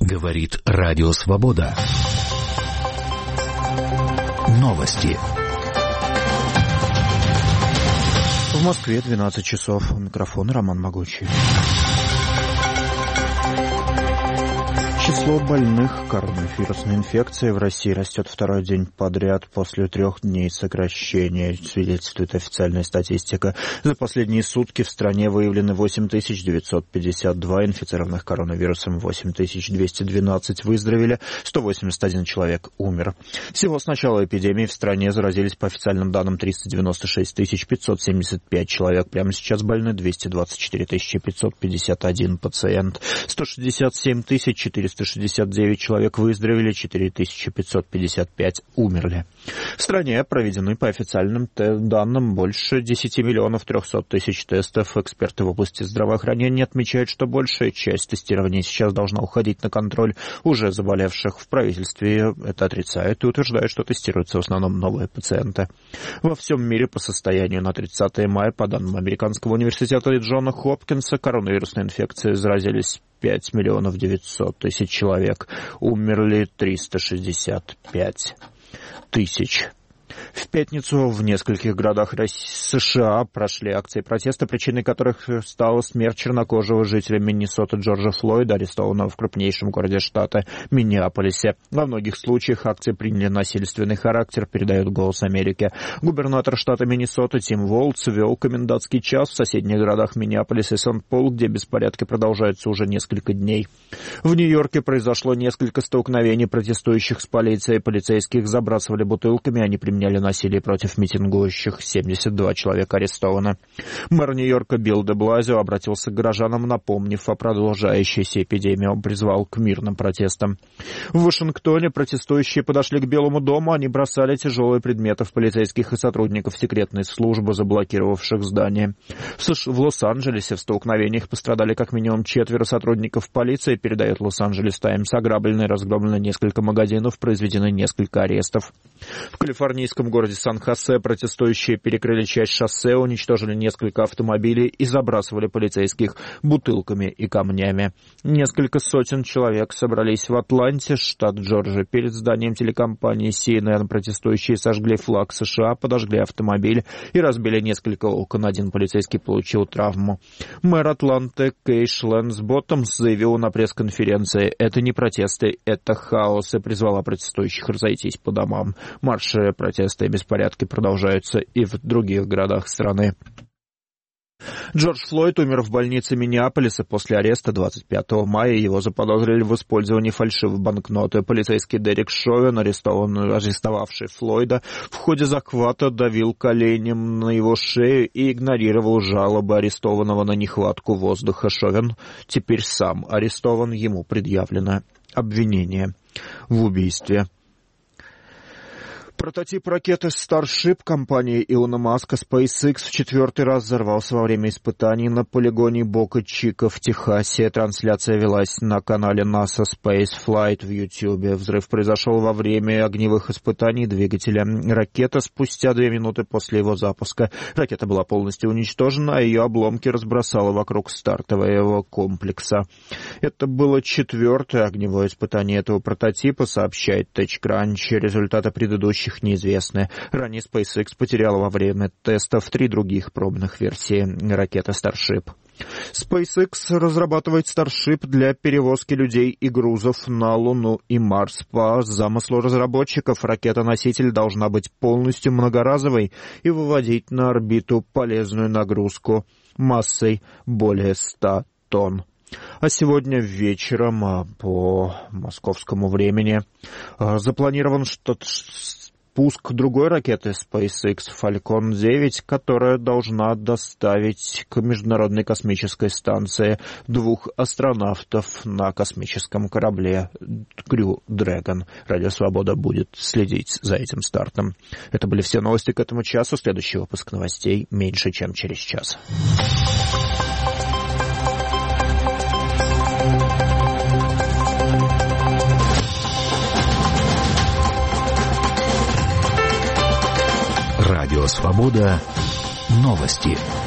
Говорит Радио Свобода. Новости. В Москве 12 часов. У микрофона Роман Могучий. Число больных коронавирусной инфекцией в России растет второй день подряд после 3 дней сокращения, свидетельствует официальная статистика. За последние сутки в стране выявлены 8952 инфицированных коронавирусом, 8212 выздоровели, 181 человек умер. Всего с начала эпидемии в стране заразились по официальным данным 396 575 человек. Прямо сейчас больны 224 551 пациент, 167 469 человек выздоровели, 4555 умерли. В стране проведены по официальным данным больше 10 миллионов 300 тысяч тестов. Эксперты в области здравоохранения отмечают, что большая часть тестирования сейчас должна уходить на контроль уже заболевших. В правительстве это отрицают и утверждают, что тестируются в основном новые пациенты. Во всем мире по состоянию на 30 мая, по данным Американского университета Джона Хопкинса, коронавирусной инфекцией заразились 5 миллионов 900 тысяч человек. Умерли 365 тысяч. В пятницу в нескольких городах США прошли акции протеста, причиной которых стала смерть чернокожего жителя Миннесоты Джорджа Флойда, арестованного в крупнейшем городе штата Миннеаполисе. Во многих случаях акции приняли насильственный характер, передает «Голос Америки». Губернатор штата Миннесота Тим Волц ввел комендантский час в соседних городах Миннеаполис и Сент-Пол, где беспорядки продолжаются уже несколько дней. В Нью-Йорке произошло несколько столкновений протестующих с полицией. Полицейских забрасывали бутылками, они применяли насилие против митингующих. 72 человека арестованы. Мэр Нью-Йорка Билл де Блазио обратился к горожанам, напомнив о продолжающейся эпидемии. Он призвал к мирным протестам. В Вашингтоне протестующие подошли к Белому дому. Они бросали тяжелые предметы в полицейских и сотрудников секретной службы, заблокировавших здание. В Лос-Анджелесе в столкновениях пострадали как минимум 4 сотрудников полиции, передает Лос-Анджелес Таймс. Ограблены и разгромлены несколько магазинов, произведены несколько арестов. В калифорнийском городе Сан-Хосе протестующие перекрыли часть шоссе, уничтожили несколько автомобилей и забрасывали полицейских бутылками и камнями. Несколько сотен человек собрались в Атланте, штат Джорджия. Перед зданием телекомпании CNN протестующие сожгли флаг США, подожгли автомобиль и разбили несколько окон. Один полицейский получил травму. Мэр Атланты Кейш Лэнсботтомс заявил на пресс-конференции: «Это не протесты, это хаос», и призвала протестующих разойтись по домам. Марши, протесты и беспорядки продолжаются и в других городах страны. Джордж Флойд умер в больнице Миннеаполиса после ареста 25 мая. Его заподозрили в использовании фальшивой банкноты. Полицейский Дерек Шовен, арестовавший Флойда, в ходе захвата давил коленем на его шею и игнорировал жалобы арестованного на нехватку воздуха. Шовен теперь сам арестован. Ему предъявлено обвинение в убийстве. Прототип ракеты Starship компании Илона Маска SpaceX в 4-й раз взорвался во время испытаний на полигоне Бока-Чика в Техасе. Трансляция велась на канале NASA Space Flight в YouTube. Взрыв произошел во время огневых испытаний двигателя ракеты спустя 2 минуты после его запуска. Ракета была полностью уничтожена, а ее обломки разбросало вокруг стартового комплекса. Это было 4-е огневое испытание этого прототипа, сообщает TechCrunch. Результаты предыдущих неизвестны. Ранее SpaceX потеряла во время тестов 3 других пробных версии ракеты Starship. SpaceX разрабатывает Starship для перевозки людей и грузов на Луну и Марс. По замыслу разработчиков, ракета-носитель должна быть полностью многоразовой и выводить на орбиту полезную нагрузку массой более 100 тонн. А сегодня вечером по московскому времени запланирован пуск другой ракеты SpaceX Falcon 9, которая должна доставить к Международной космической станции 2 астронавтов на космическом корабле Crew Dragon. Радио Свобода будет следить за этим стартом. Это были все новости к этому часу. Следующий выпуск новостей меньше, чем через час. Радио Свобода. Новости.